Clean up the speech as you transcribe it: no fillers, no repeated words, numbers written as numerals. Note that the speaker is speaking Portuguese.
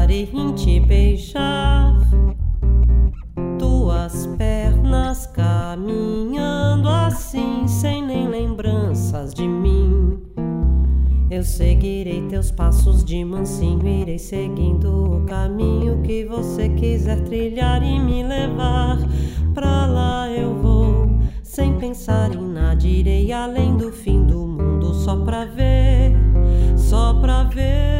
pensar e em te beijar. Tuas pernas caminhando assim, sem nem lembranças de mim. Eu seguirei teus passos de mansinho, irei seguindo o caminho que você quiser trilhar e me levar. Pra lá eu vou, sem pensar em nada, irei além do fim do mundo, só pra ver, só pra ver.